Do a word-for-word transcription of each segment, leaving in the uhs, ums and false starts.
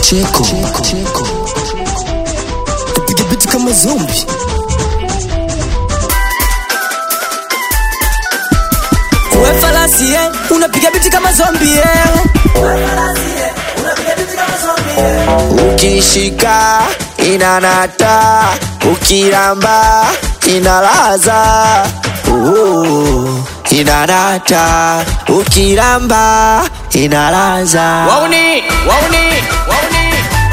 Cheko, Cheko. Piga beat kama zombie. Uwe falasi eh, unapiga beat kama zombie eh. Uwe falasi eh, unapiga beat kama zombie eh. Ukishika inanata, ukiramba inalaza. Uh, inanata, ukiramba inalaza. Wauni, wauni, wauni.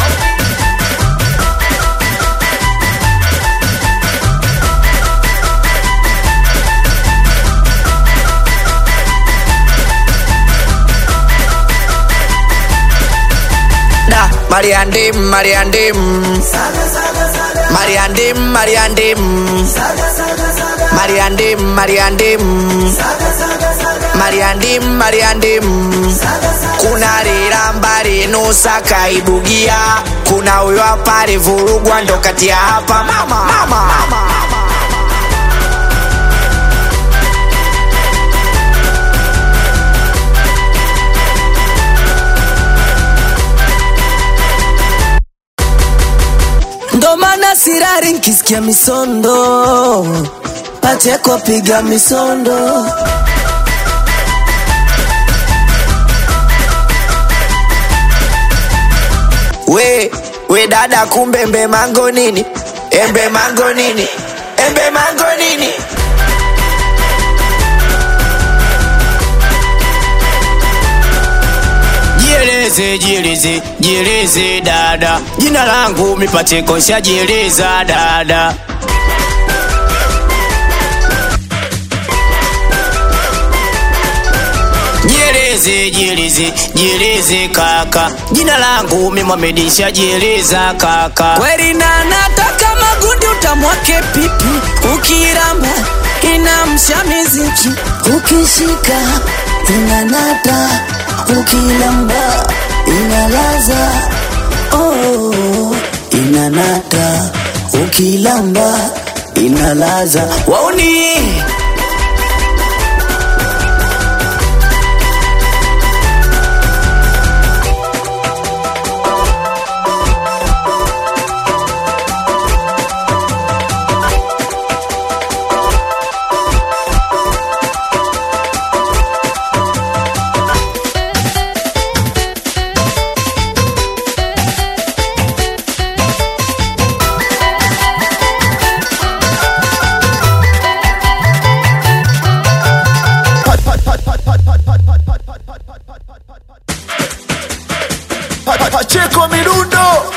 Da, Mariandim, Mariandim. Mariandim, Mariandim. Mariandim, Mariandim. Mariandim, Mariandim. Kuna riramba rinusa kaibugia. Kuna uyo hapa rivurugwa ndo kati ya hapa mama, mama, mama. Ndo maana sirari nkisikia misondo, Pacheco piga misondo. We, we dada kumbe mbe mango nini? Embe mango nini? Embe mango nini? Jieleze, jieleze, jieleze dada. Jina langu mi Pacheco shajieleza dada. Jieleze, jieleze, jieleze kaka. Jina langu mi Mohamed shajieleza kaka. Kweli na nataka magundi utamwake pipi. Ukiramba inamsha miziki. Ukishika inanata, ukilamba inalaza. Oh, inanata, ukilamba inalaza. Wauni. Pacheco Mirundo.